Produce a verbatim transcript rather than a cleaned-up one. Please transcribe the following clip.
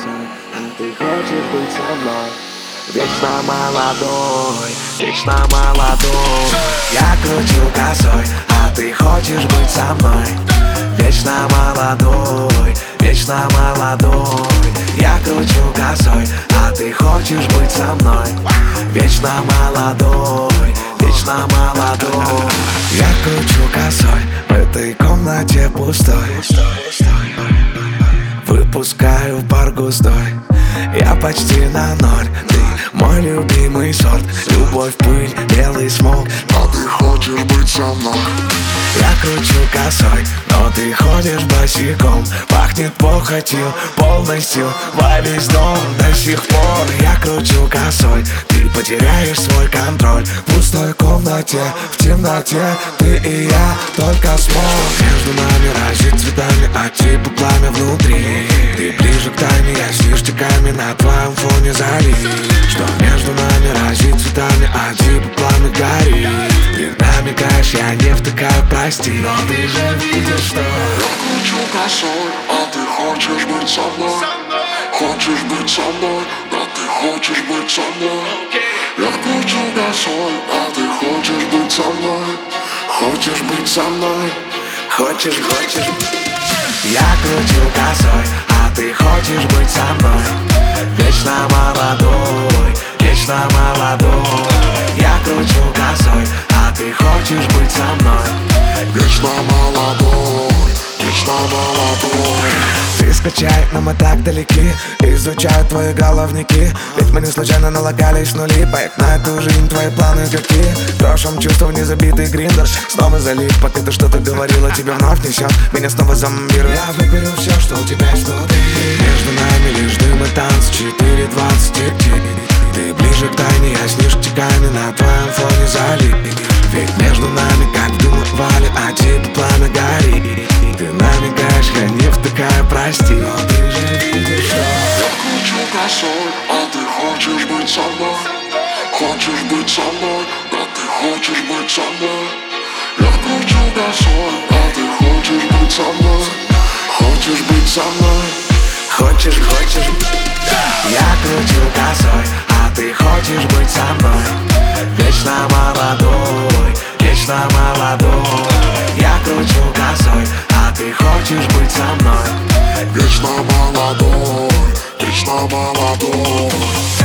косой, а ты хочешь быть со мной. Вечно молодой, вечно молодой. Я кручу косой, а ты хочешь быть со мной. Вечно молодой, вечно молодой. Я кручу косой, а ты хочешь быть со мной. Вечно молодой, вечно молодой. Я кручу косой в этой комнате пустой. Выпускаю пар густой, я почти на ноль. Ты мой любимый сорт, любовь, пыль, белый смог. А ты хочешь быть со мной. Я кручу косой, но ты ходишь босиком. Пахнет похотью полностью во весь дом. До сих пор я кручу косой, ты потеряешь свой контроль. В пустой комнате, в темноте, ты и я только смог. Между нами разит цветами, а типа пламя внутри. Ты ближе к тайне, я с ништяками на твоем фоне зари. Что между нами разит цветами, а типа пламя горит. Ты намекаешь, я не втыкаю, прости, но ты же видишь, что Я кручу косой, а ты хочешь быть со мной. Хочешь быть со мной, да ты хочешь быть со мной. Я кручу косой, а ты хочешь быть со мной. Хочешь быть со мной. Хочешь, хочешь. Я кручу косой, а ты хочешь быть со мной. Вечно молодой, вечно молодой. Я кручу косой, а ты хочешь быть со мной. Вечно молодой, вечно молодой. Ты скачай, но мы так далеки. Изучаю твои головники. Ведь мы не случайно налагались нули. Поехали на эту жизнь, твои планы какие? В прошлом чувствов не забитый гриндер. Снова залив, пока ты что-то говорила, тебе вновь несет. Меня снова зомбирует. Я выберу все, что у тебя есть внутри. Между нами лишь дым и танц. Четыре двадцать идти. Ты ближе к тайне, я с ништяками на твоем фоне залив. Ведь между нами как дым и вали, а типа пламя горит. Ты намекаешь, я не втыкаю, прости, но ты же видишь, что Я кручу косой, а ты хочешь быть со мной. Хочешь быть со мной, да ты хочешь быть со мной. Я кручу косой, а ты хочешь быть со мной. Хочешь быть со мной. Хочешь, хочешь. Я кручу косой, а ты хочешь быть со мной. Вечно молодой, вечно молодой. Я кручу косой, а ты хочешь быть со мной. Вечно молодой, вечно молодой.